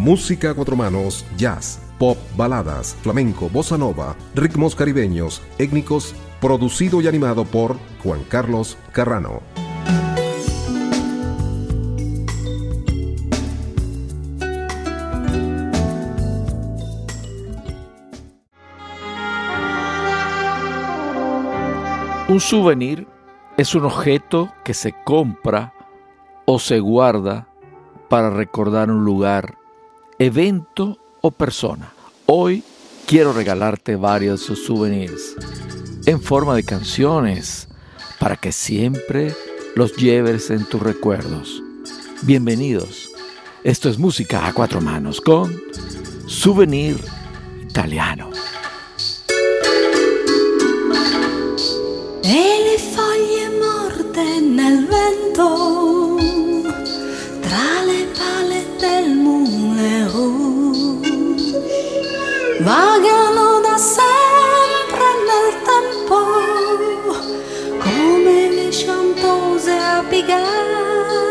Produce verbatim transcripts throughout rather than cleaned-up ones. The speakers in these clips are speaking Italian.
Música a cuatro manos, jazz, pop, baladas, flamenco, bossa nova, ritmos caribeños, étnicos, producido y animado por Juan Carlos Carrano. Un souvenir es un objeto que se compra o se guarda para recordar un lugar, evento o persona. Hoy quiero regalarte varios de esos souvenirs en forma de canciones para que siempre los lleves en tus recuerdos. Bienvenidos. Esto es Música a Cuatro Manos con Souvenir Italiano. E le foglie morte nel vento, tra le pale del Moulin Rouge, vagano da sempre nel tempo, come le chantose a Pigalle.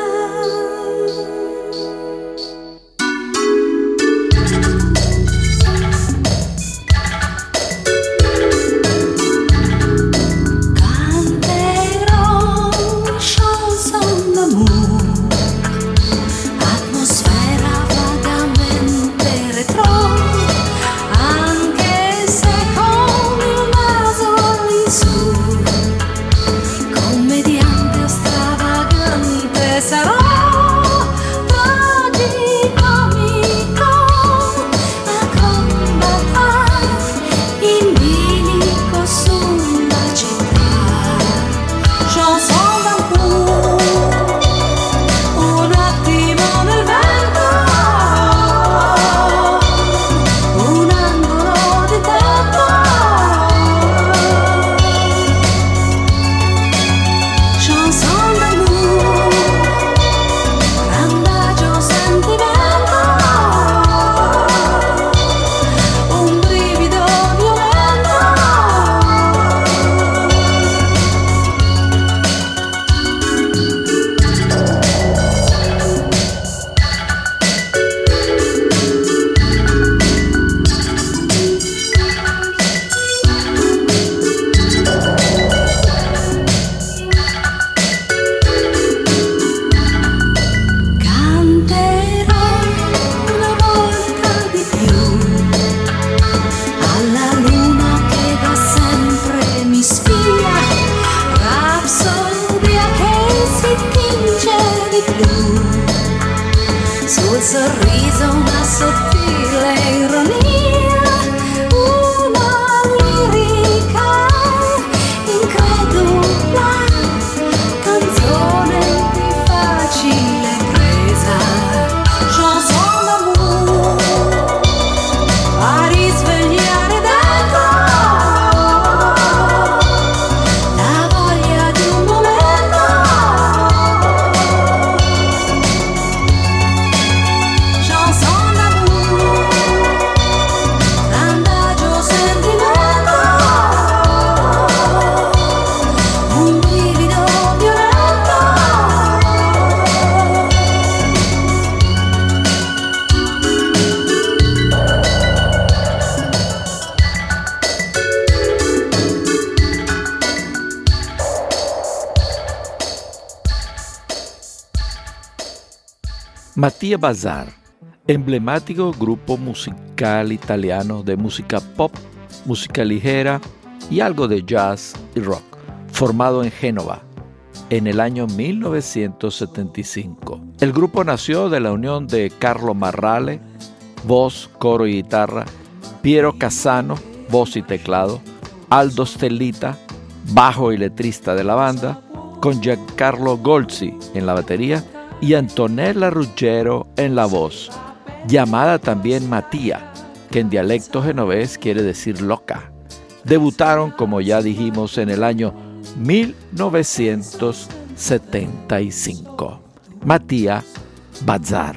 Mattia Bazar, emblemático grupo musical italiano de música pop, música ligera y algo de jazz y rock, formado en Génova en el año mil novecientos setenta y cinco. El grupo nació de la unión de Carlo Marrale, voz, coro y guitarra, Piero Cassano, voz y teclado, Aldo Stellita, bajo y letrista de la banda, con Giancarlo Golzi en la batería y Antonella Ruggiero en la voz, llamada también Mattia, que en dialecto genovés quiere decir loca. Debutaron, como ya dijimos, en el año mil novecientos setenta y cinco. Mattia Bazar.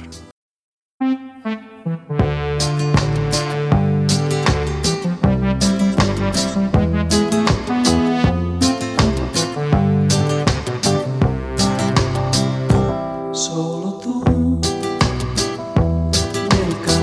Solo tú nel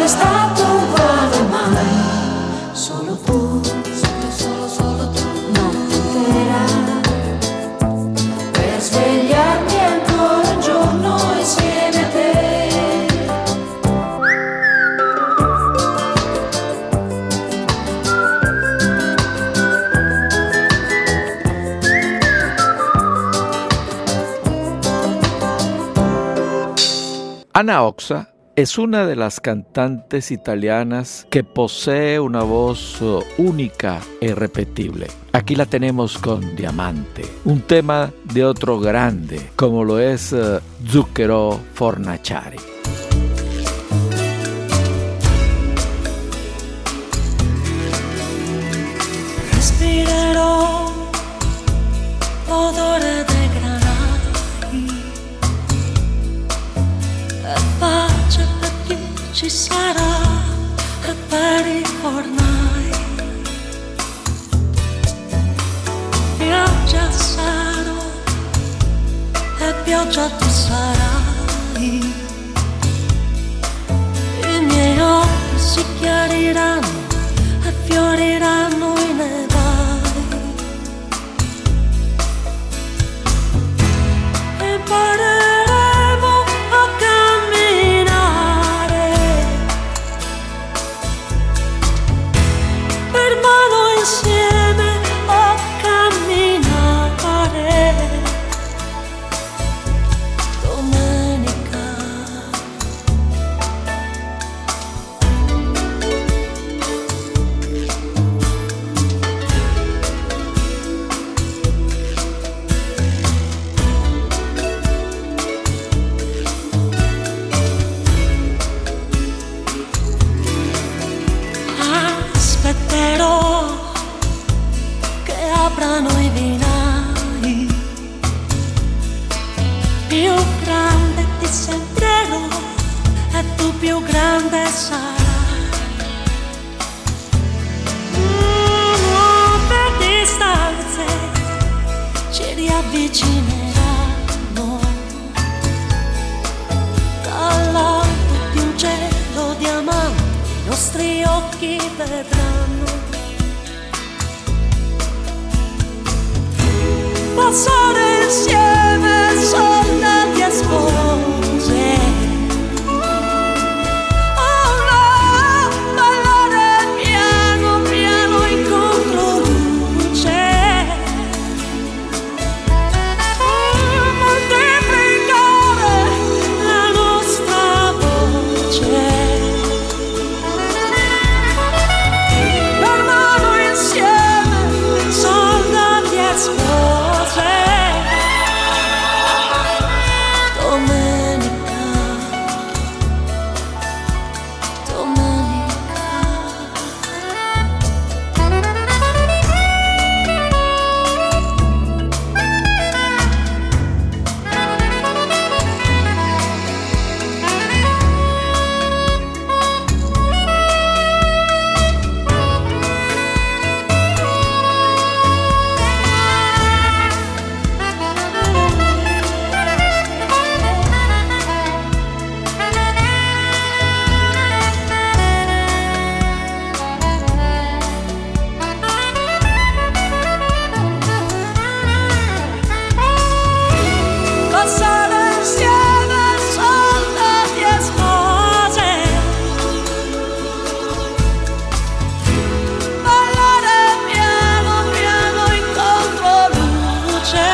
è stato uguale mai, solo tu, solo, solo, solo tu, notte intera, per svegliarmi ancora un giorno insieme a te. Ana Oxa es una de las cantantes italianas que posee una voz única e irrepetible. Aquí la tenemos con Diamante, un tema de otro grande, como lo es uh, Zucchero Fornaciari. Respirerò l'odore dei granai e pace per chi ci sarà e per i fornai. Pioggia sarò e pioggia tu sarai. I miei occhi si chiariranno e fioriranno i nevai. Impareremo a camminare per mano insieme a camminare. Domenica aspetterò che aprano i binari, più grande ti sembrerò e tu più grande sarai. Nuove distanze ci riavvicineranno dall'alto di un cielo diamante. I nostri occhi vedranno passare insieme soldati e spose. Oh no, ballare piano piano in controluce, moltiplicare la nostra voce. Per mano insieme, soldati e spose. Domenica, domenica. Passare insieme soldati e spose, ballare piano piano in controluce.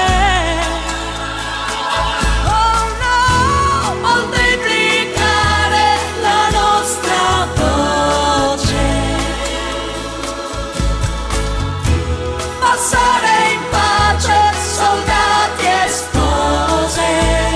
Oh no, moltiplicare la nostra voce, passare in pace soldati e spose.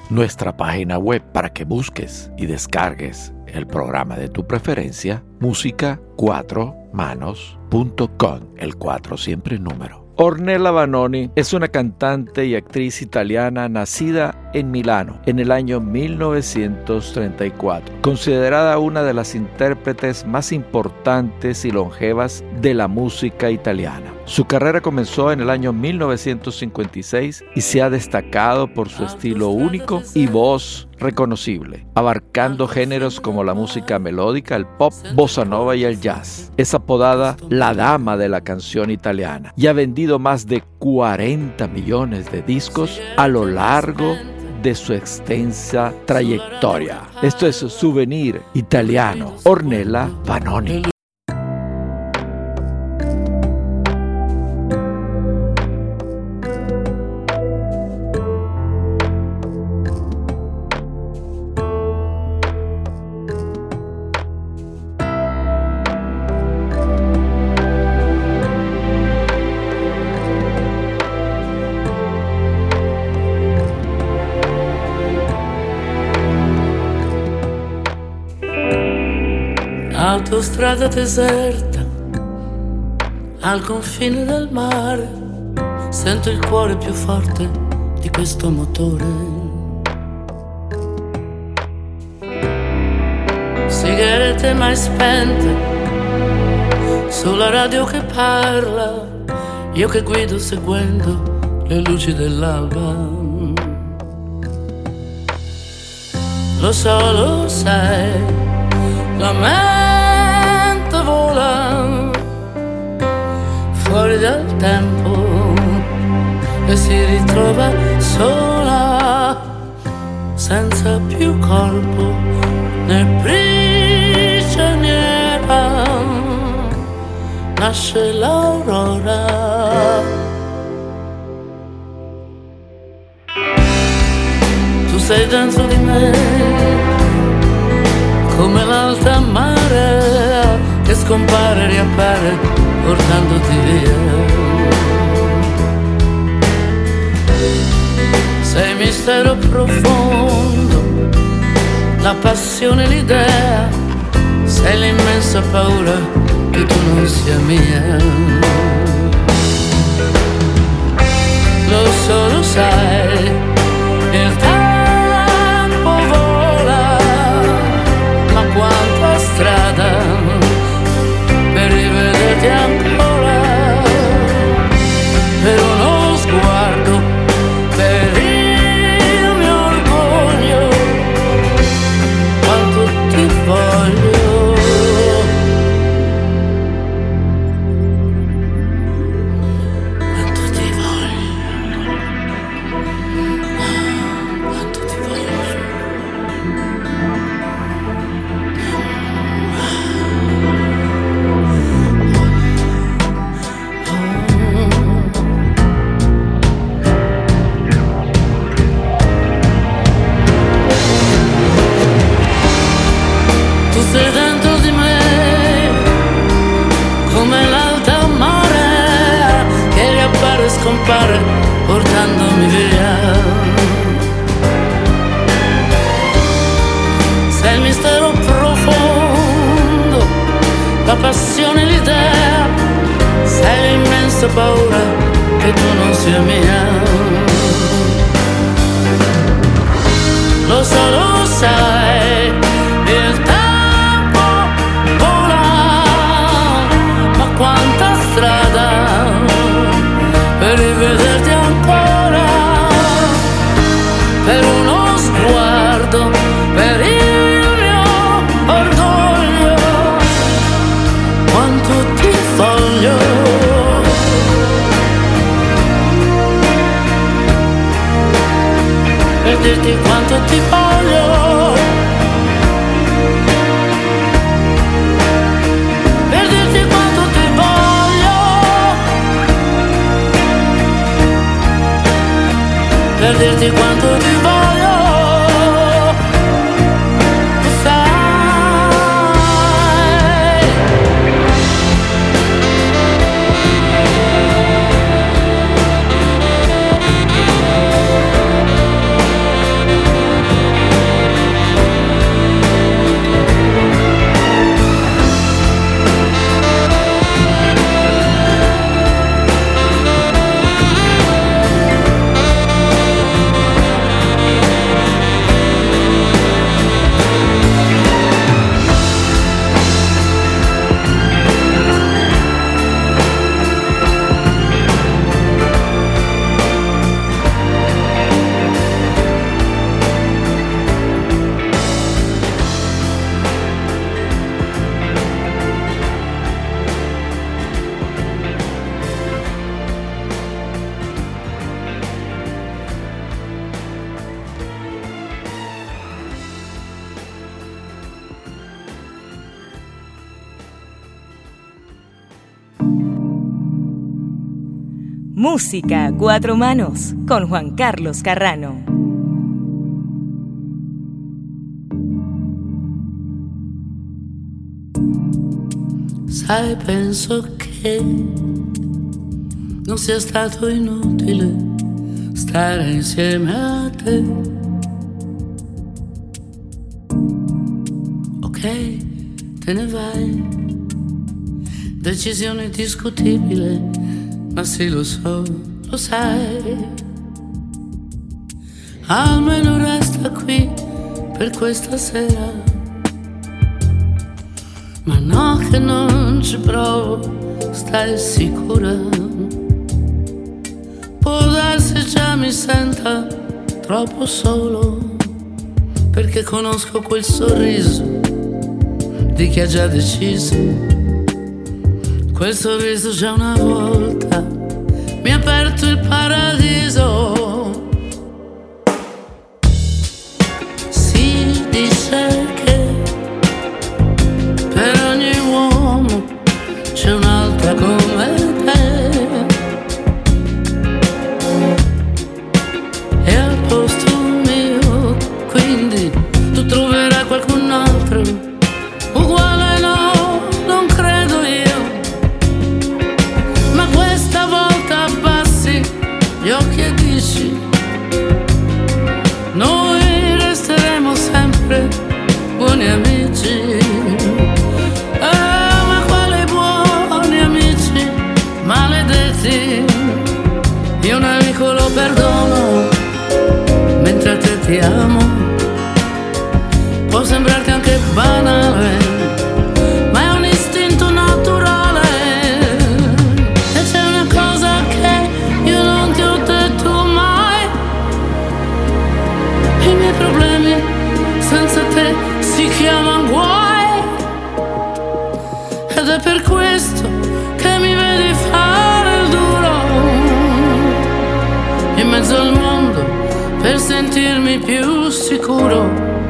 nuestra página web para que busques y descargues el programa de tu preferencia, música cuatro manos punto com, el cuatro siempre en número. Ornella Vanoni es una cantante y actriz italiana nacida en Milano en el año mil novecientos treinta y cuatro, considerada una de las intérpretes más importantes y longevas de la música italiana. Su carrera comenzó en el año mil novecientos cincuenta y seis y se ha destacado por su estilo único y voz reconocible, abarcando géneros como la música melódica, el pop, bossa nova y el jazz. Es apodada la dama de la canción italiana y ha vendido más de cuarenta millones de discos a lo largo de su extensa trayectoria. Esto es Souvenir Italiano, Ornella Vanoni. Autostrada deserta, al confine del mare, sento il cuore più forte di questo motore. Sigarette mai spente, sulla radio che parla, io che guido seguendo le luci dell'alba. Lo so, lo sai, la mente vola fuori dal tempo e si ritrova sola, senza più corpo né prigioniera. Nasce l'aurora, tu sei dentro di me come l'alta marea che scompare e riappare portandoti via. Sei mistero profondo, la passione, l'idea, sei l'immensa paura che tu non sia mia. Lo so, lo sai, il tempo vola, ma quanta strada per rivederti ancora, per uno sguardo, per il mio orgoglio, quanto ti voglio. Scompare portandomi via. Sei il mistero profondo, la passione, l'idea, sei l'immensa paura che tu non sia mia. Lo so, lo sai, il tempo vola, ma quanta strada per rivederti ancora, per uno sguardo, per il mio orgoglio, quanto ti voglio. Per dirti quanto ti voglio, per dirti quanto ti voglio, per dirti quanto ti voglio, tu sai. Música a cuatro manos con Juan Carlos Carrano. Sai, penso che non sia stato inutile stare insieme a te. Ok, te ne vai, decisione discutibile, ma sì, lo so, lo sai. Almeno resta qui per questa sera. Ma no, che non ci provo, stai sicura? Può darsi già mi senta troppo solo, perché conosco quel sorriso di chi ha già deciso. Quel sorriso già una volta mi ha aperto il paradiso. Si dice che per ogni uomo c'è un'altra come te, e al posto mio quindi tu troverai qualcun altro uguale. No, non credo io, ma questa volta abbassi gli occhi e dici: noi resteremo sempre buoni amici. Ah, ma quali buoni amici maledetti. Io un amico lo perdono, mentre a te ti amo. Può sembrarti anche banale, ma è un istinto naturale. E c'è una cosa che io non ti ho detto mai: i miei problemi senza te si chiamano guai. Ed è per questo che mi vedi fare il duro in mezzo al mondo, per sentirmi più sicuro.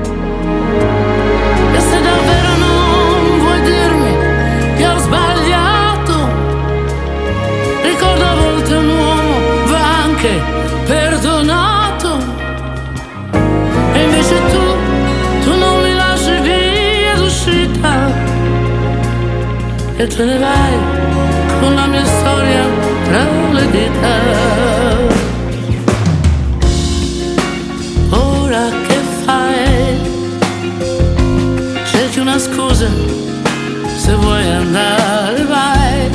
E se davvero non vuoi dirmi che ho sbagliato, ricorda a volte un uomo va anche perdonato. E invece tu, tu non mi lasci via d'uscita e te ne vai con la mia storia tra le dita. Ora che fai? Cerchi una scusa, se vuoi andare vai.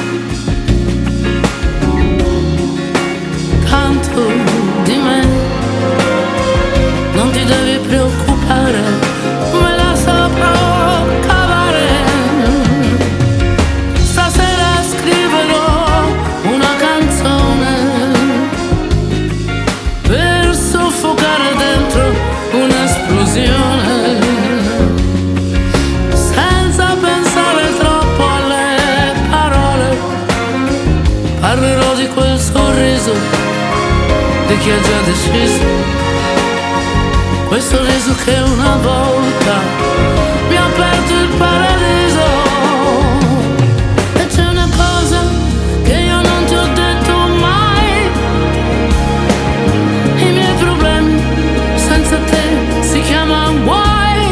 Tanto di me non ti devi preoccupare, me la saprò cavare. Stasera scriverò una canzone per soffocare dentro un'esplosione, senza pensare troppo alle parole. Parlerò di quel sorriso di chi ha già deciso, quel sorriso che una volta mi ha aperto il paradiso. E c'è una cosa che io non ti ho detto mai: i miei problemi senza te si chiamano guai.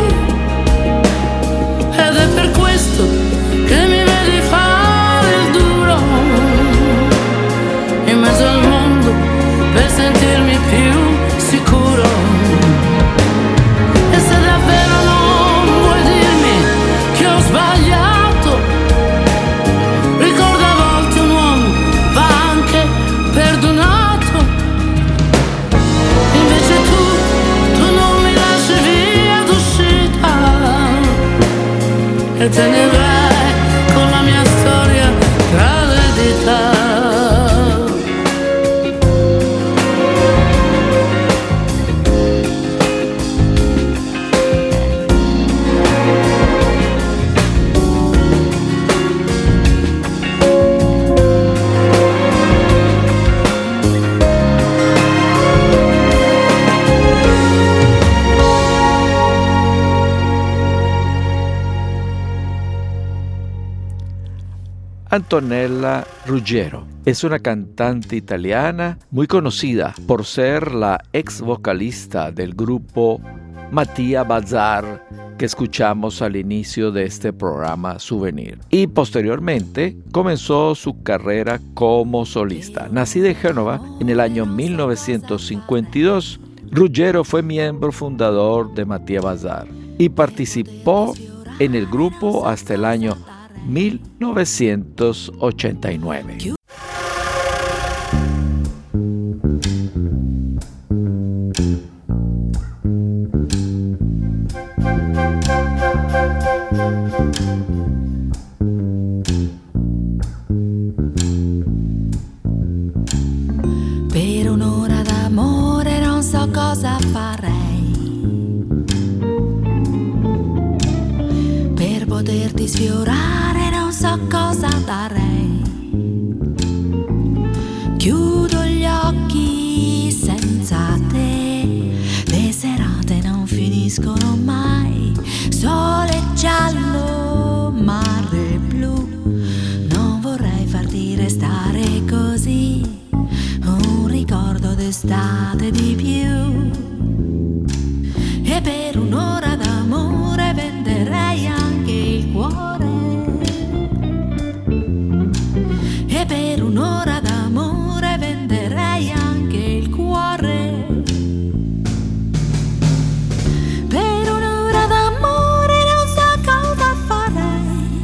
Ed è per questo che mi vedi fare il duro in mezzo al mondo, per sentirmi più sicuro. E se davvero non vuoi dirmi che ho sbagliato, ricorda a volte un uomo va anche perdonato. Invece tu, tu non mi lasci via d'uscita e te ne vai con la mia storia tra le dita. Antonella Ruggiero. Es una cantante italiana muy conocida por ser la ex vocalista del grupo Mattia Bazar que escuchamos al inicio de este programa Souvenir. Y posteriormente comenzó su carrera como solista. Nacida en Génova en el año mil novecientos cincuenta y dos, Ruggiero fue miembro fundador de Mattia Bazar y participó en el grupo hasta el año mil novecientos ochenta y nueve. Per un'ora d'amore non so cosa farei, per poterti sfiorare non so cosa darei. Chiudo gli occhi senza te, le serate non finiscono mai. Sole giallo, mare blu, non vorrei farti restare così. Un ricordo d'estate di più. E per un'ora d'amore venderei anche il cuore. E per un'ora d'amore venderei anche il cuore. Per un'ora d'amore non so cosa farei,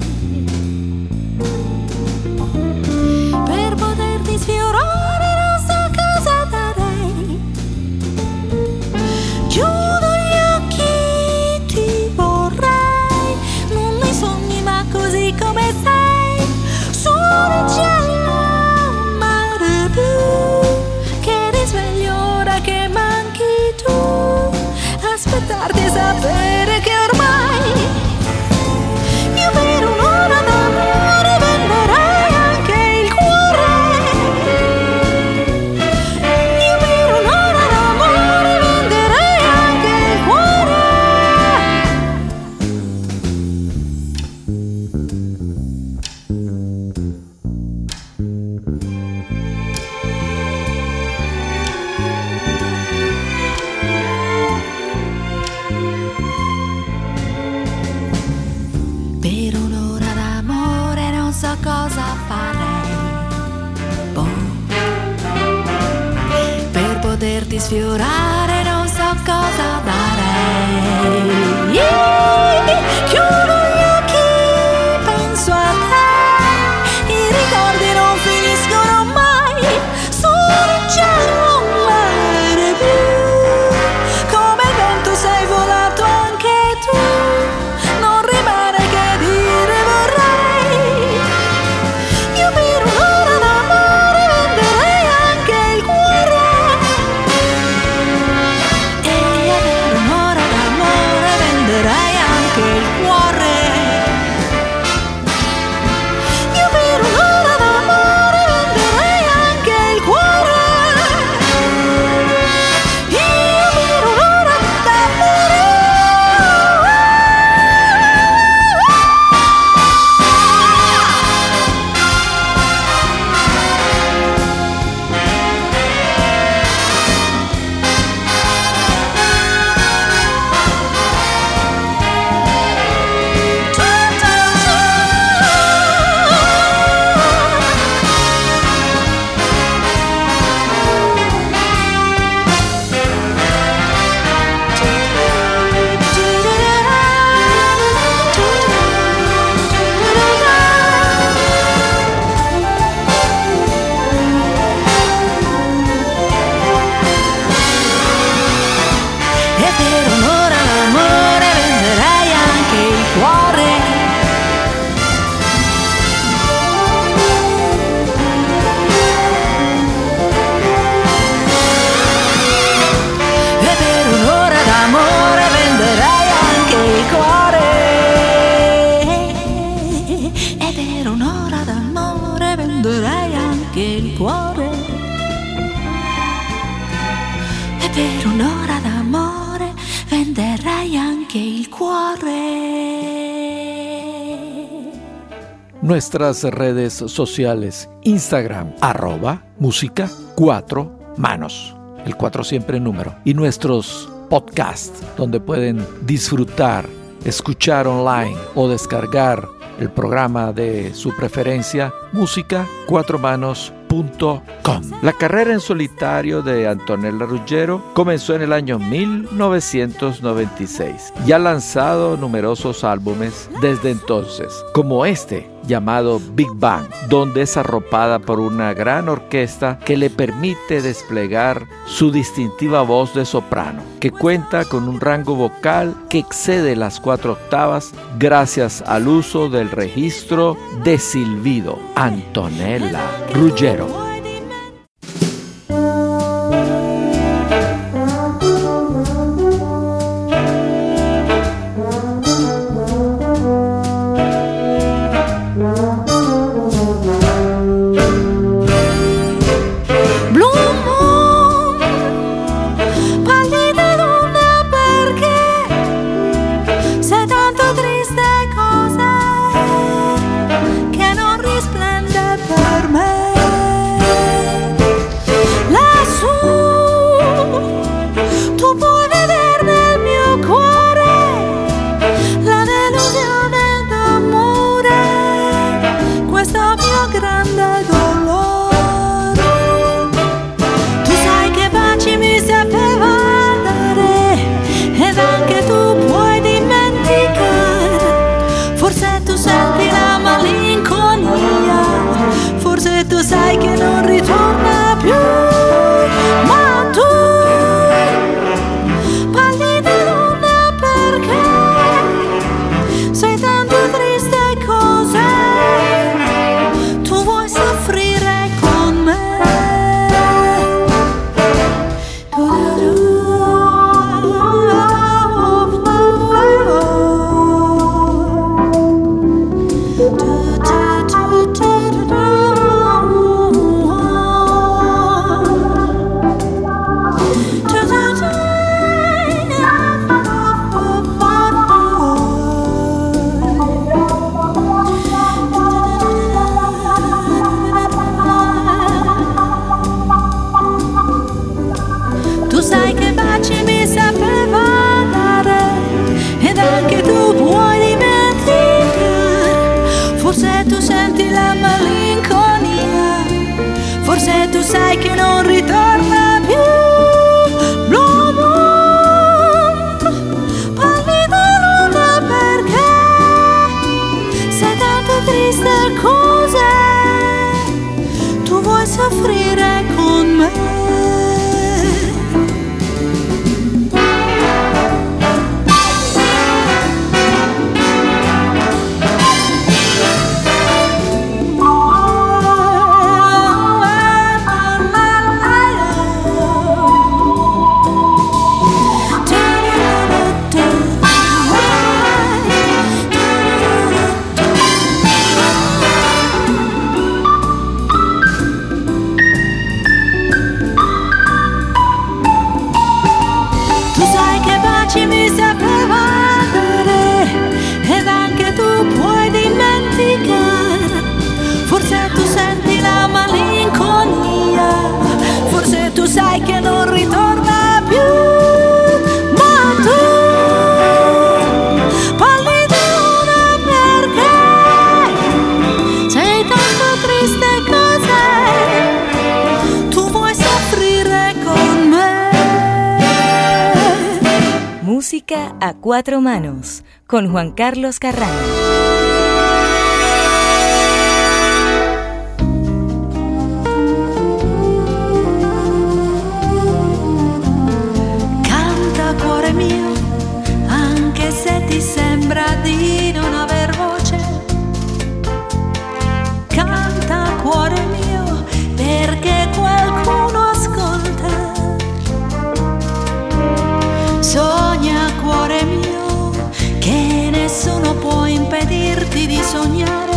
per poterti sfiorare non so cosa darei. Chiudo gli occhi, ti vorrei, non nei sogni ma così come sei. Sole giallo, mare blu, che risveglio ora che manchi tu. Aspettarti e sapere che ormai io per un'ora d'amore venderei anche il cuore. Io per un'ora d'amore venderei anche il cuore. Per un'ora d'amore non so cosa farei, boh. Per poterti sfiorare non so cosa darei. Chiudo gli occhi, penso a te, i ricordi non finiscono mai. Sole giallo, mare blu, come il vento sei volato anche tu. Non rimane che dire vorrei. Io per un'ora d'amore venderei anche il cuore. E io per un'ora d'amore venderei anche il cuore. Io per un'ora d'amore venderei anche il cuore. Io per un'ora d'amore. E per un'ora d'amore venderei anche il cuore. E per un'ora d'amore venderei anche il cuore. E per un'ora d'amore venderei anche il cuore. E per un'ora d'amore venderei anche il cuore. nuestras redes sociales, Instagram, arroba música cuatro manos, el cuatro siempre en número, y nuestros podcasts, donde pueden disfrutar, escuchar online o descargar el programa de su preferencia, música cuatro manos punto com. La carrera en solitario de Antonella Ruggiero comenzó en el año mil novecientos noventa y seis y ha lanzado numerosos álbumes desde entonces, como este llamado Big Bang, donde es arropada por una gran orquesta que le permite desplegar su distintiva voz de soprano, que cuenta con un rango vocal que excede las cuatro octavas gracias al uso del registro de silbido. Antonella Ruggiero. Música a cuatro manos con Juan Carlos Carrano. Canta cuore mio, anche se ti sembra di non aver voce. Canta cuore mio, perché qualcuno ascolta. Sogna cuore mio, che nessuno può impedirti di sognare.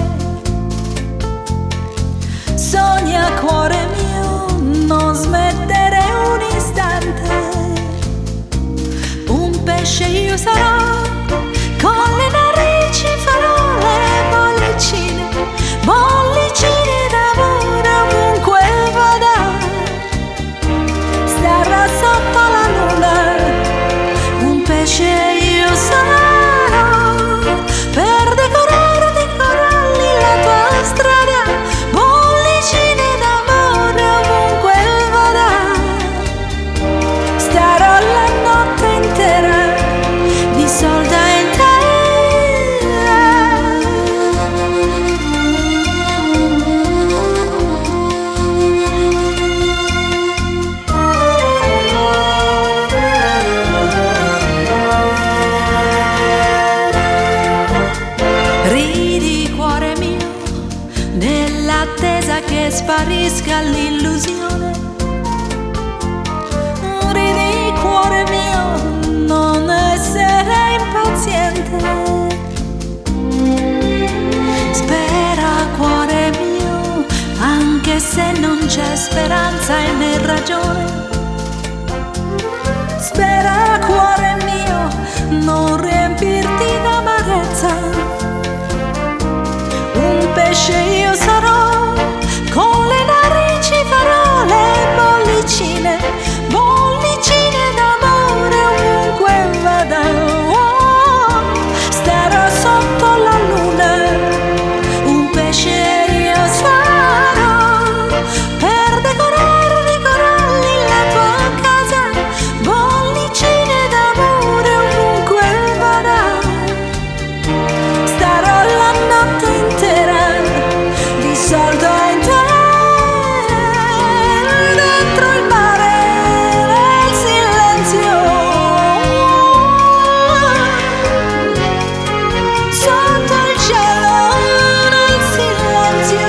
Sogna cuore mio, non smettere un istante. Un pesce io sarò, con le narici farò le bollicine. senza che sparisca l'illusione. Ridi cuore mio, non essere impaziente. Spera cuore mio, anche se non c'è speranza e né ragione. Spera cuore mio, non riempirti d'amarezza. Un pesce io sarò, con le narici farò le bollicine, bollicine d'amore ovunque vada. Oh, starò sotto la luna, un pesce io sarò, per decorare di coralli la tua casa, bollicine d'amore ovunque vada. Starò la notte intera, dissolto in te, dentro il mare nel silenzio, sotto il cielo nel silenzio,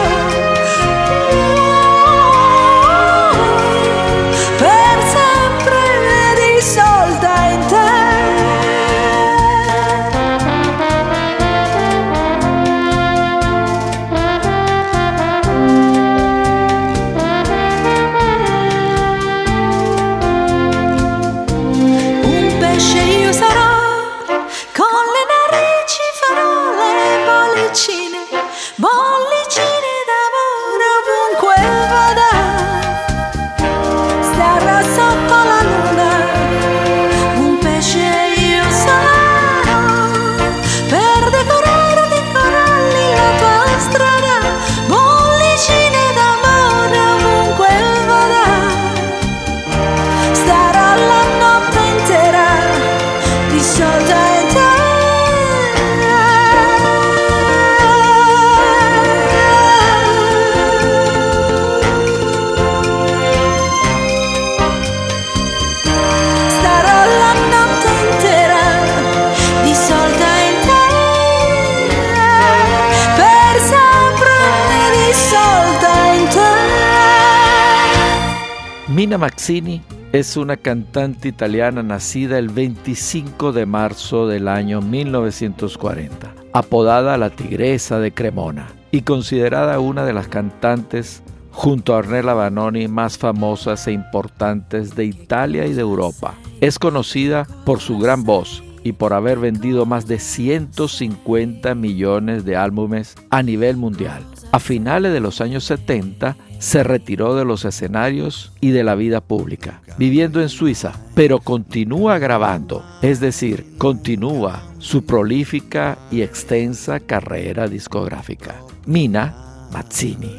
per sempre dissolta in te. Un pesce io sarò, con le narici farò le bollicine, bollicine d'amore ovunque vada. Starò sotto la luna, un pesce io sarò, per decorare di coralli la tua strada, bollicine d'amore ovunque vada. Starò la notte intera, dissolta in te. Starò la notte intera, dissolta in te, per sempre dissolta in te. Mina Mazzini es una cantante italiana nacida el veinticinco de marzo del año mil novecientos cuarenta, apodada la Tigresa de Cremona y considerada una de las cantantes junto a Ornella Vanoni más famosas e importantes de Italia y de Europa. Es conocida por su gran voz y por haber vendido más de ciento cincuenta millones de álbumes a nivel mundial. A finales de los años setenta se retiró de los escenarios y de la vida pública, viviendo en Suiza, pero continúa grabando, es decir, continúa su prolífica y extensa carrera discográfica. Mina Mazzini.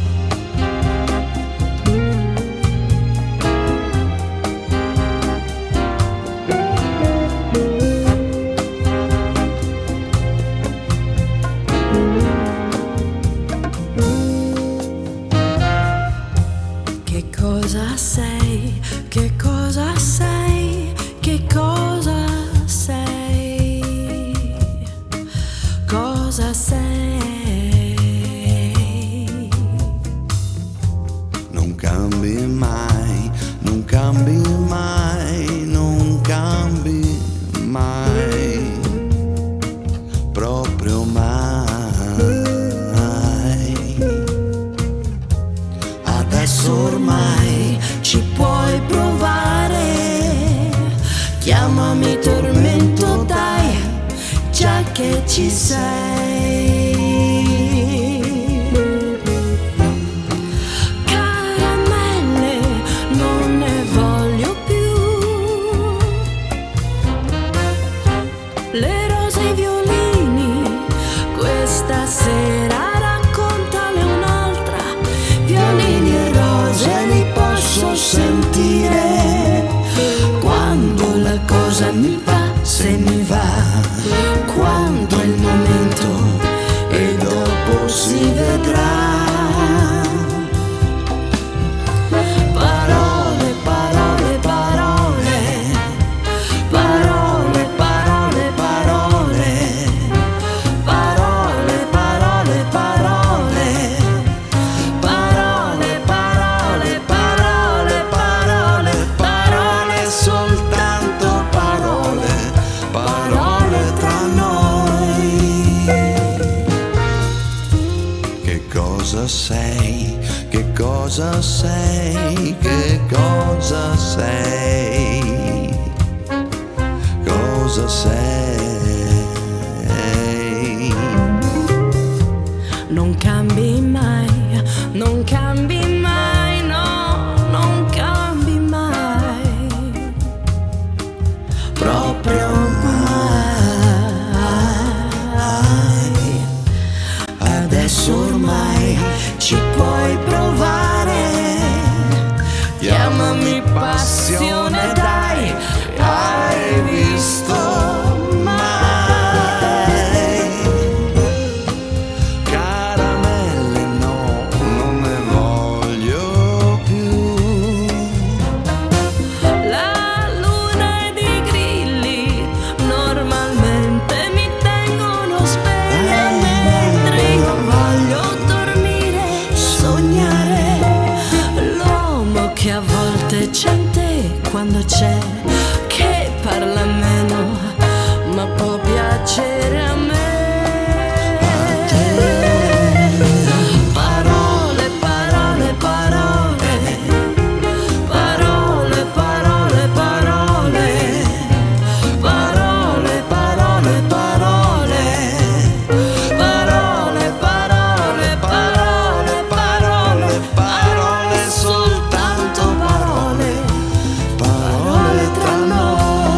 Che cosa sei? Che cosa sei? Che cosa sei? Cosa sei? Non cambi mai, non cambi mai, non cambi mai, proprio mai. Adesso ormai ci puoi provare, chiamami tormento, dai, già che ci sei. Caramelle, non ne voglio più. Le rose e i violini, questa sera raccontale un'altra. Violini e rose li posso sentire quando la cosa mi va, se mi va, quando è il momento e dopo si vedrà. Parole, parole, parole, parole, parole, parole, parole, parole, parole, cosa sei, che cosa sei, che cosa sei, cosa sei. Non cambi mai, non cambi mai, no, non cambi mai, proprio mai. Adesso ormai ci puoi provare, chiamami passione, dai, hai visto mai? Caramelle no, non ne voglio più. La luna ed i grilli normalmente mi tengono sveglia mentre io voglio dormire, sognare. L'uomo che a volte c'è in te quando c'è, che parla meno ma può piacere a me. Parole, parole, parole, parole, parole, parole, parole, parole, parole, parole, parole, parole, parole, parole, soltanto parole, parole tra noi.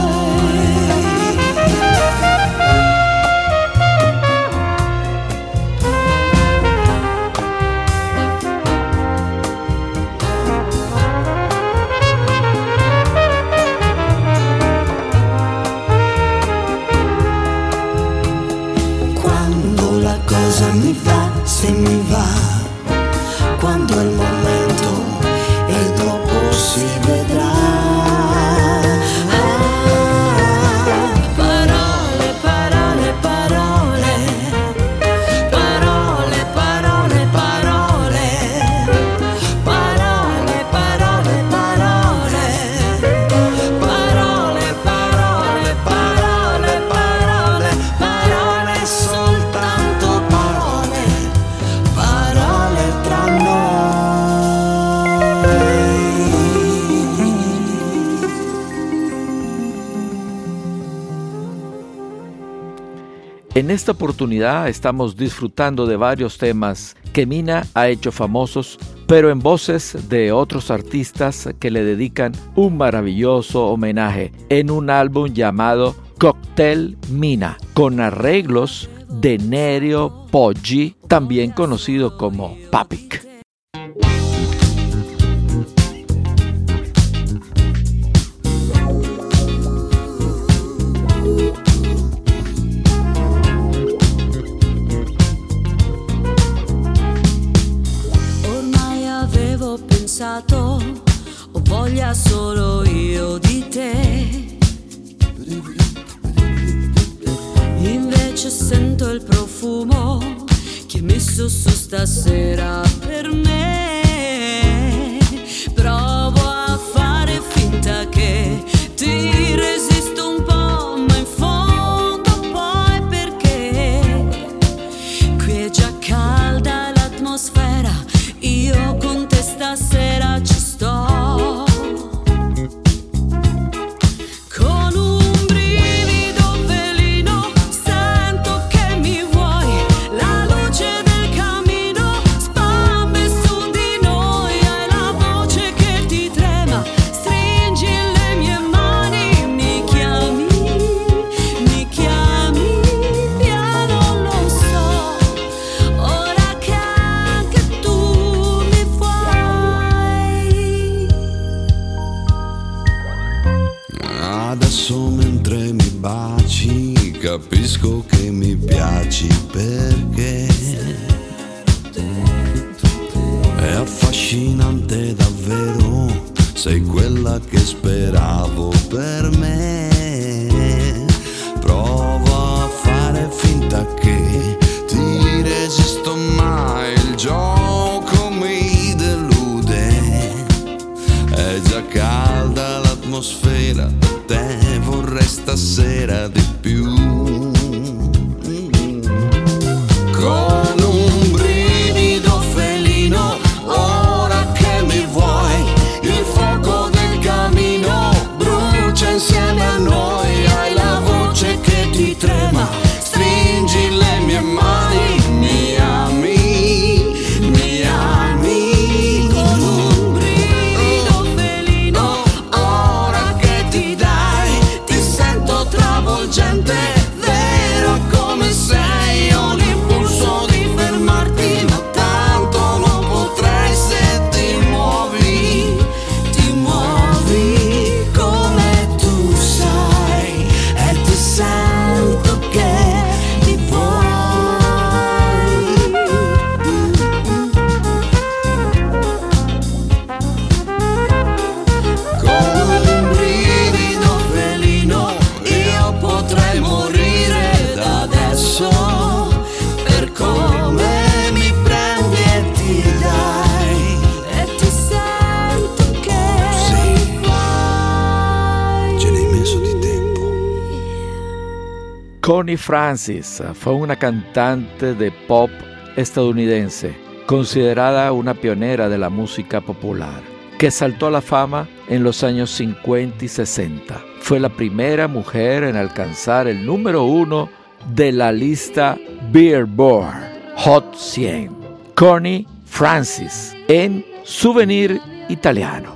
Quando la cosa mi va, se mi va, quando è il momento e dopo si vedrà. Ah, parole, parole, parole, parole, parole, parole, parole, parole, parole, parole, parole, parole, parole, parole, soltanto parole, parole tra noi. En esta oportunidad estamos disfrutando de varios temas que Mina ha hecho famosos, pero en voces de otros artistas que le dedican un maravilloso homenaje en un álbum llamado Cocktail Mina, con arreglos de Nerio Poggi, también conocido como Papik. Ormai avevo pensato, ho voglia solo io di te. Invece sento il profumo che hai messo su stasera per me. Provo a fare finta che ti resisto un po', ma in fondo poi perché qui è già calda l'atmosfera, io con te stasera ci sto. Con un brivido velino sento che mi vuoi, la luce del camino spambe su di noi, hai la voce che ti trema, stringi le mie mani, mi chiami, mi chiami piano, lo so, ora che anche tu mi vuoi. Adesso mentre mi baci capisco che mi piaci, perché è affascinante davvero, sei quella che speravo per me. Provo a fare finta che ti resisto, ma il gioco mi delude, è già calda l'atmosfera, te vorrei stasera di più. Con un brivido felice Connie Francis fue una cantante de pop estadounidense, considerada una pionera de la música popular, que saltó a la fama en los años cincuenta y sesenta. Fue la primera mujer en alcanzar el número uno de la lista Billboard Hot cien. Connie Francis en Souvenir Italiano.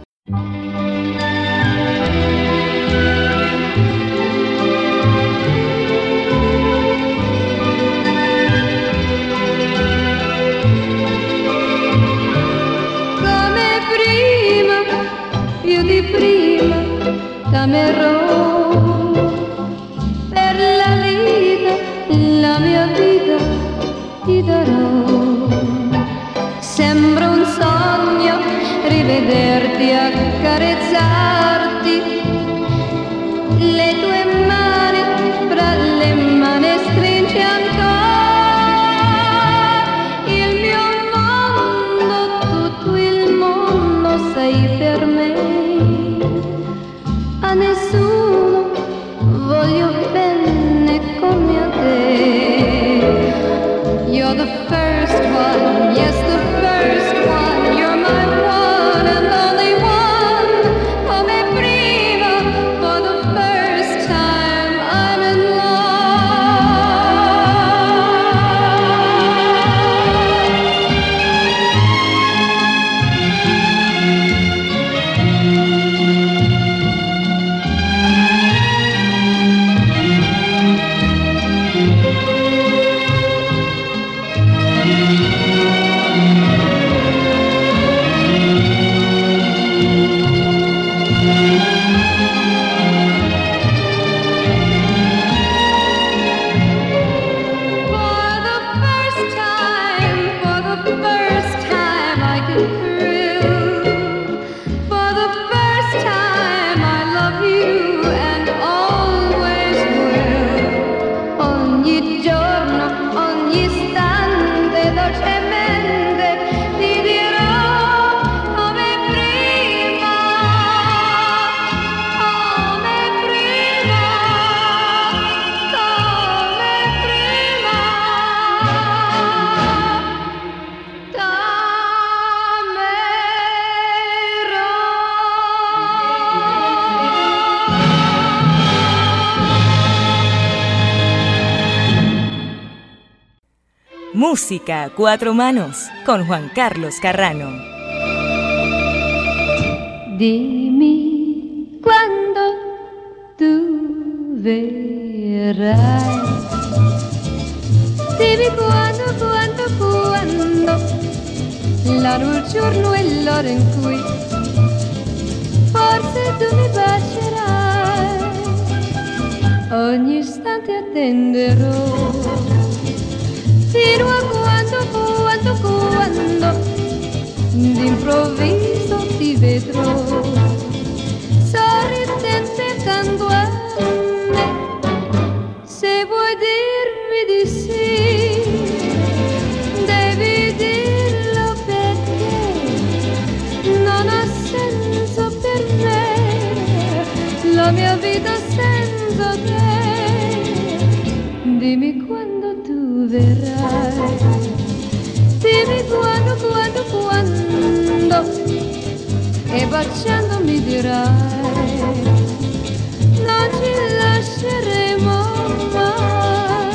T'amerò per la vita, la mia vita ti darò. Sembra un sogno rivederti, accarezzarti, le tue mani fra le mani stringi ancora. Il mio mondo, tutto il mondo sei per me. A nessuno voglio bene come a te. You're the first one, yes, the first one. You're my one and only one. Come prima, for the first time I'm in Música a cuatro manos con Juan Carlos Carrano. Dimmi quando tu verrai. Dimmi quando, quando, quando. L'anno, il giorno e l'ora in cui forse tu mi bacerai. Ogni istante attenderò. Fino a quando, quando, quando d'improvviso ti vedrò sorridente accanto a me. Se vuoi dirmi di sì, devi dirlo perché non ha senso per me la mia vita senza te. Dimmi quando tu verrai, dimmi quando, quando, quando, e baciando mi dirai, non ci lasceremo mai.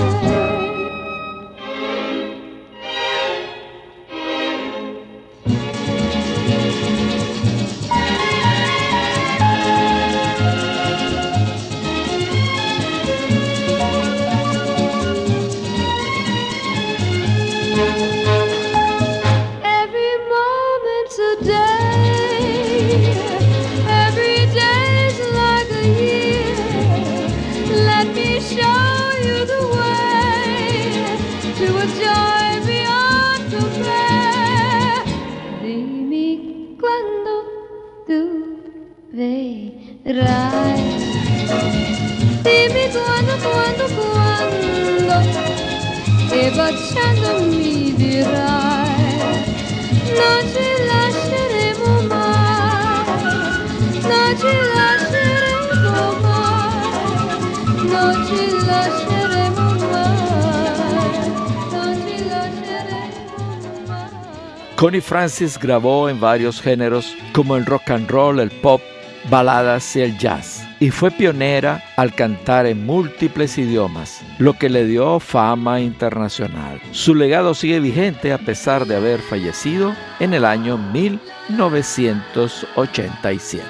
Dimmi quando, quando, quando, e baciando mi dirai, non ci lasceremo mai, non ci lasceremo mai, non ci lasceremo mai. Connie Francis grabó en varios géneros como el rock and roll, el pop, baladas y el jazz, y fue pionera al cantar en múltiples idiomas, lo que le dio fama internacional. Su legado sigue vigente a pesar de haber fallecido en el año mil novecientos ochenta y siete.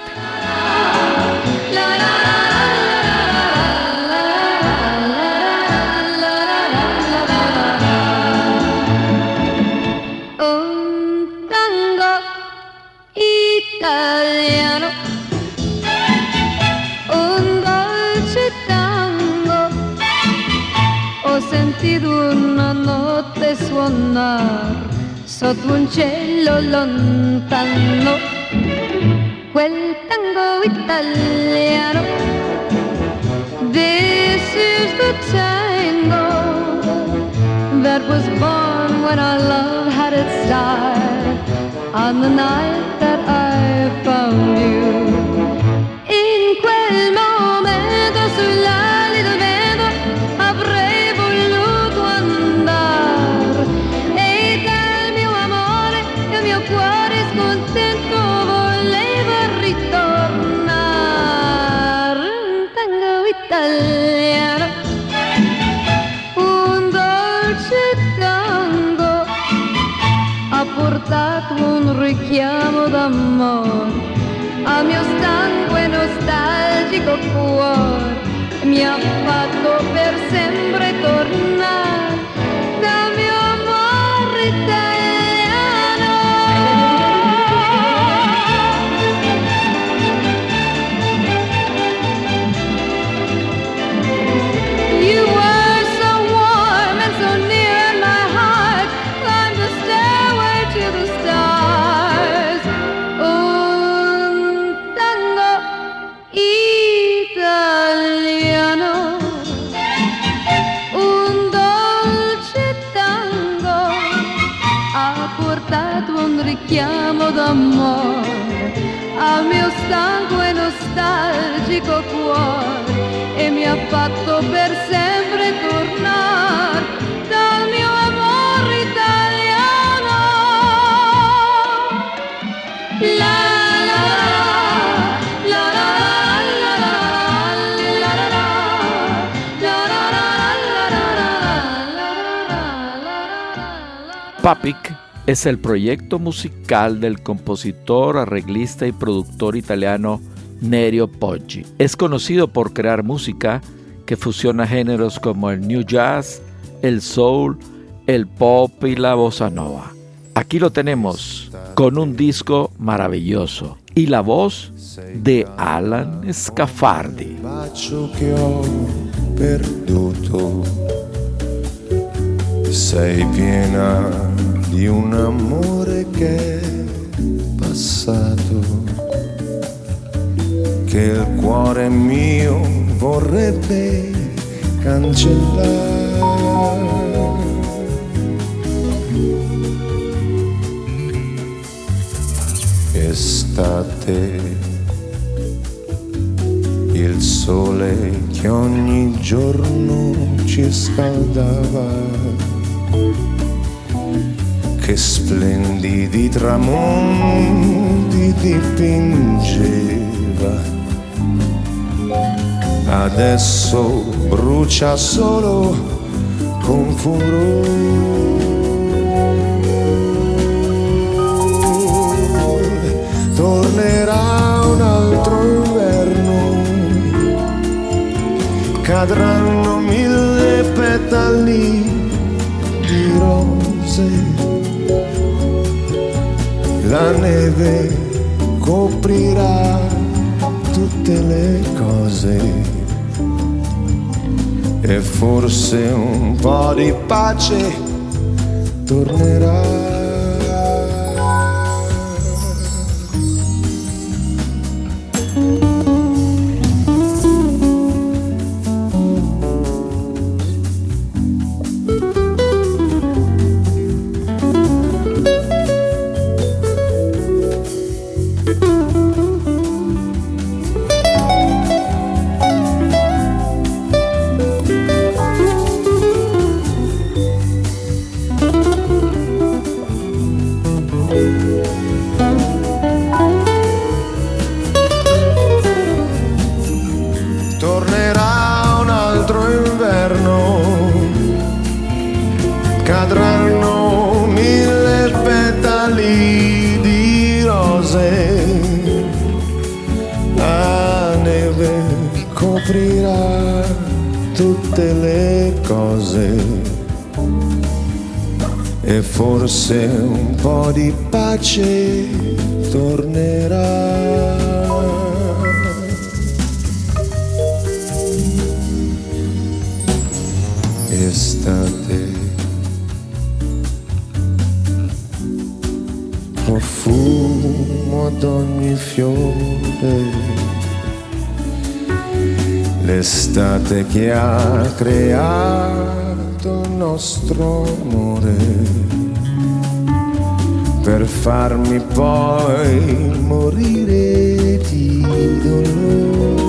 Un tango italiano, un dolce tango, ho sentito una notte suonar sotto un cielo lontano, quel tango italiano. This is the tango that was born when our love had its start, on the night that I found you. In quel momento sull'ali del vento avrei voluto andare, e dal mio amore il mio cuore scontento voleva ritornare. Un tango italiano, un dolce tango, ha portato un richiamo d'amore al mio stanco e nostalgico cuore, mi ha fatto per sempre tornare dal mio amore italiano. You were so warm and so near, and my heart climbed the stairway to the stars. Un tango italiano, un dolce tango, ha portato un richiamo d'amore al mio stanco e nostalgico cuore, e mi ha fatto per sempre tornare dal mio amore italiano. La la la la la la la la. Papik es el proyecto musical del compositor, arreglista y productor italiano Nerio Poggi. Es conocido por crear música que fusiona géneros como el new jazz, el soul, el pop y la bossa nova. Aquí lo tenemos con un disco maravilloso y la voz de Alan Scafardi. Bacio che ho perduto, sei piena di un amore che è passato, che il cuore mio vorrebbe cancellare. Estate, il sole che ogni giorno ci scaldava, che splendidi tramonti dipingeva. Adesso brucia solo con furore. Tornerà un altro inverno, cadranno mille petali di rose, la neve coprirà tutte le cose, e forse un po' di pace tornerà. offrirà tutte le cose e forse un po' di pace tornerà. Estate, profumo ad ogni fiore, l'estate che ha creato il nostro amore, per farmi poi morire di dolore.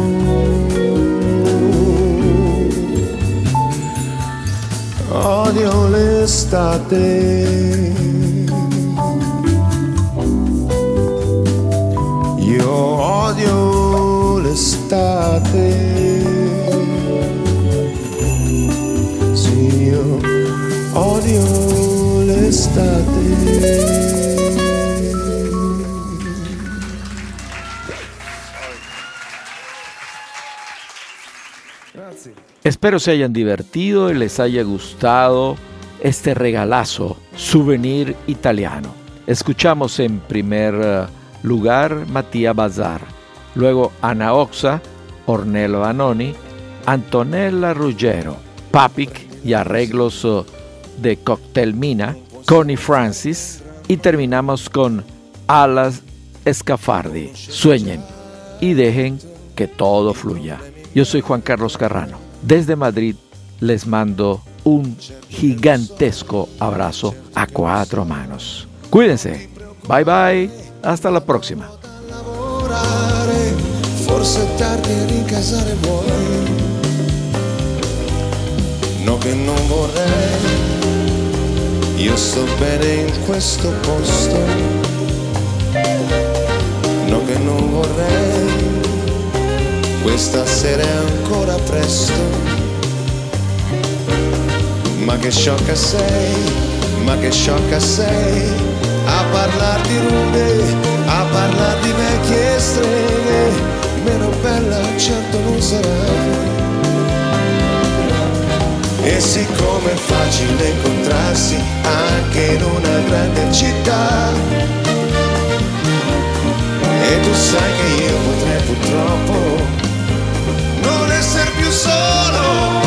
Odio l'estate, io odio l'estate, sì, io odio l'estate. Espero se hayan divertido y les haya gustado este regalazo, souvenir italiano. Escuchamos en primer lugar Mattia Bazar, luego Ana Oxa, Ornello Vanoni, Antonella Ruggero, Papik y arreglos de Cocktail Mina, Connie Francis, y terminamos con Alas Scafardi. Sueñen y dejen que todo fluya. Yo soy Juan Carlos Carrano. Desde Madrid les mando un gigantesco abrazo a cuatro manos. Cuídense. Bye bye. Hasta la próxima. Forse è tardi a rincasare vuoi. No che non vorrei. Io sto bene in questo posto. No che non vorrei. Questa sera è ancora presto, ma che sciocca sei, ma che sciocca sei, a parlar di rude, a parlar di vecchie streghe, meno bella certo non sarai. E siccome è facile incontrarsi anche in una grande città, e tu sai che io potrei purtroppo non essere più solo,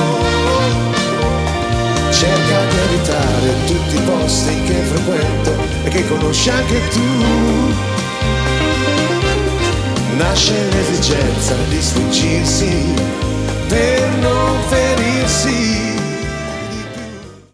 cerca di evitare tutti i posti che frequento e che conosci anche tu. Nasce l'esigenza di sfuggirsi per non ferirsi.